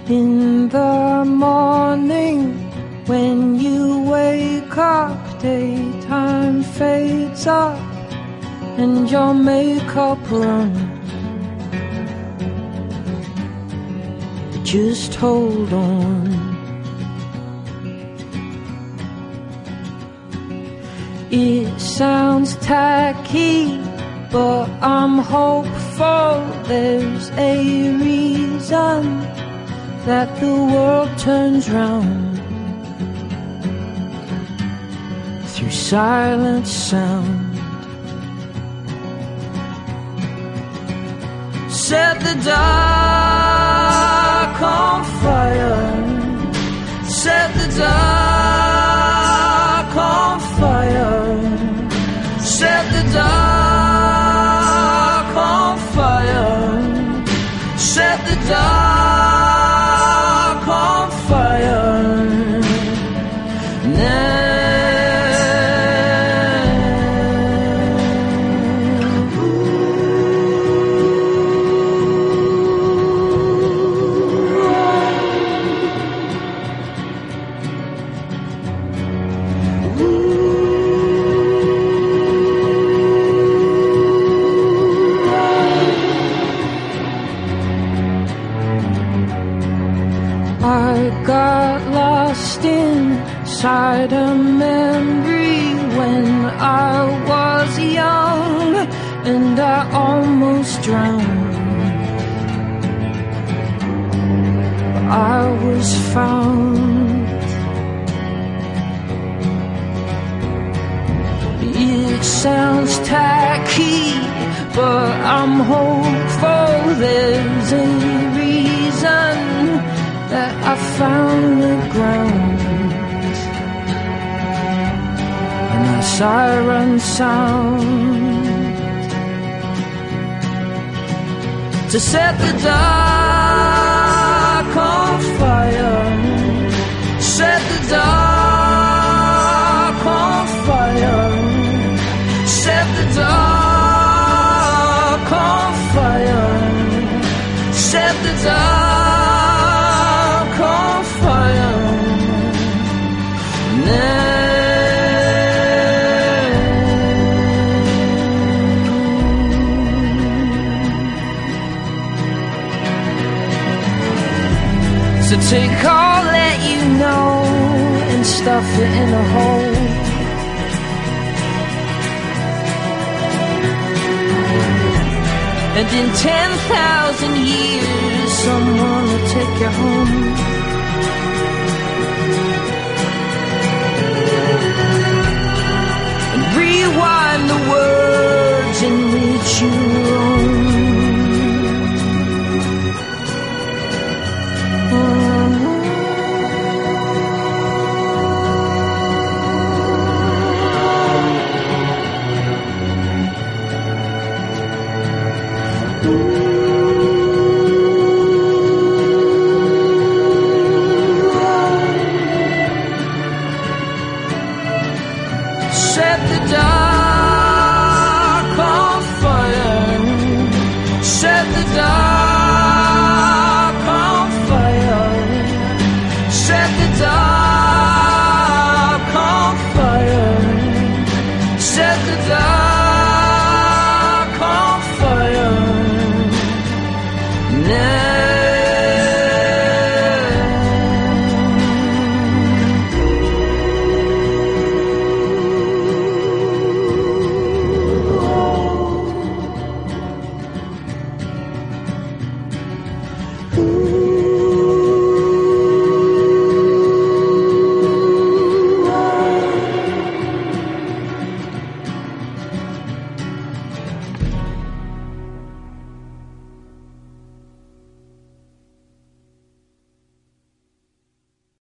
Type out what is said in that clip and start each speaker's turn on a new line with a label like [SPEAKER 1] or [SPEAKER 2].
[SPEAKER 1] In the morning, when you wake up, daytime fades up and your makeup runs. Just hold on. It sounds tacky, but I'm hopeful there's a reason that the world turns round through silent sound. Set the dark on fire. Set the dark on fire. Set the dark on fire. Set the dark on fire now. I got lost inside a memory when I was young, and I almost drowned. I was found. It sounds tacky, but I'm hopeful there's a reason that I found the ground. And a siren sound to set the dark on fire. Set the dark on fire. Set the dark on fire. Set the dark on fire now. So take all that you know and stuff it in a hole. And in 10,000 years, someone will take you home.